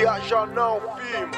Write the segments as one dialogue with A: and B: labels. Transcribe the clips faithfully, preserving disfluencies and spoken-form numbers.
A: viaja não, primo.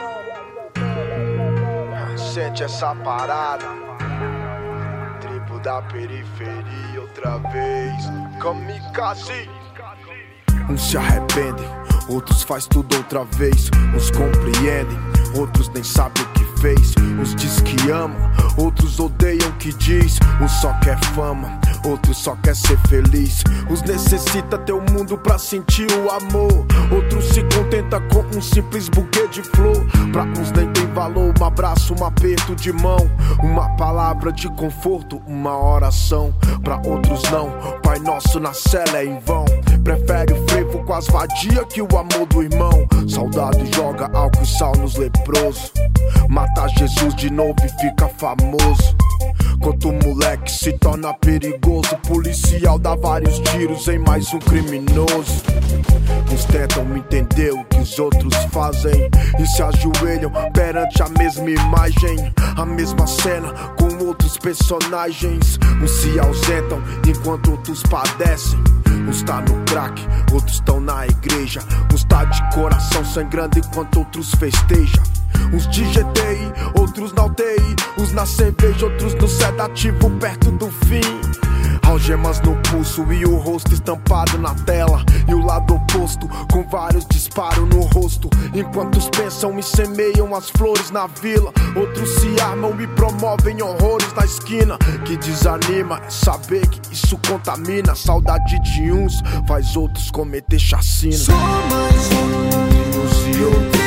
A: Sente essa parada. Tribo da periferia outra vez. Kamikaze. Uns se arrependem, outros faz tudo outra vez. Uns compreendem, outros nem sabem o que fez. Uns diz que ama, outros odeiam o que diz. Uns só quer fama, outros só quer ser feliz. Uns necessita ter o mundo pra sentir o amor. Outros se contenta com um simples buquê de flor. Pra uns nem tem valor um abraço, um aperto de mão, uma palavra de conforto, uma oração. Pra outros não, Pai Nosso na cela é em vão. Prefere o frevo com as vadias que o amor do irmão. Saudade joga álcool e sal nos leprosos. Mata Jesus de novo e fica famoso. Quanto o moleque se torna perigoso, policial dá vários tiros em mais um criminoso. Uns tentam entender o que os outros fazem e se ajoelham perante a mesma imagem, a mesma cena com outros personagens. Uns se ausentam enquanto outros padecem. Uns tá no crack, outros tão na igreja. Uns tá de coração sangrando enquanto outros festejam. Uns de G T I, outros na U T I. Uns na cerveja, outros no sedativo perto do fim. Algemas no pulso e o rosto estampado na tela. E o lado oposto com vários disparos no rosto. Enquanto uns pensam e semeiam as flores na vila, outros se armam e promovem horrores na esquina. Que desanima é saber que isso contamina. A saudade de uns faz outros cometer chacina.
B: Só mais um e outros.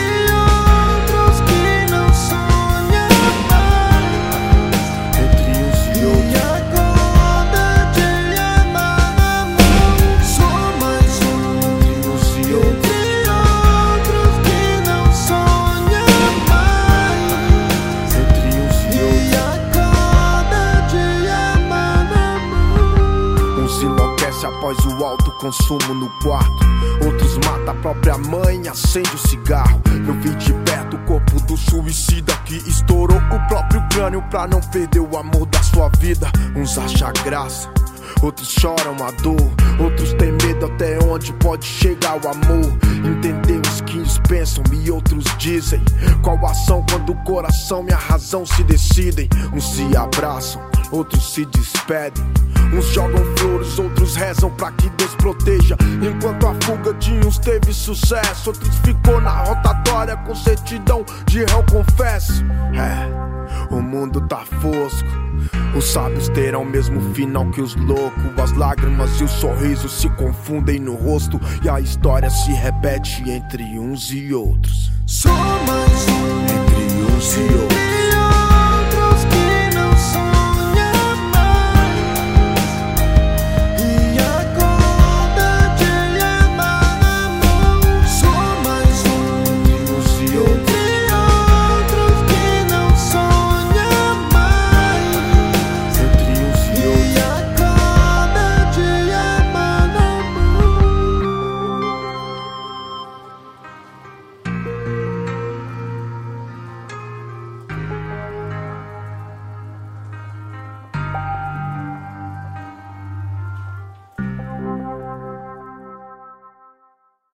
A: Após o alto consumo no quarto, outros matam a própria mãe e acende o cigarro. Eu vi de perto o corpo do suicida que estourou o próprio crânio pra não perder o amor da sua vida. Uns acham graça, outros choram a dor. Outros têm medo até onde pode chegar o amor. Entender os que uns pensam e outros dizem qual ação quando o coração e a razão se decidem. Uns se abraçam, outros se despedem. Uns jogam flores, outros rezam pra que Deus proteja. Enquanto a fuga de uns teve sucesso, outros ficou na rotatória com certidão de réu confesso. É, o mundo tá fosco. Os sábios terão o mesmo final que os loucos. As lágrimas e os sorrisos se confundem no rosto. E a história se repete entre uns e outros.
B: Só mais um
A: entre uns e outros.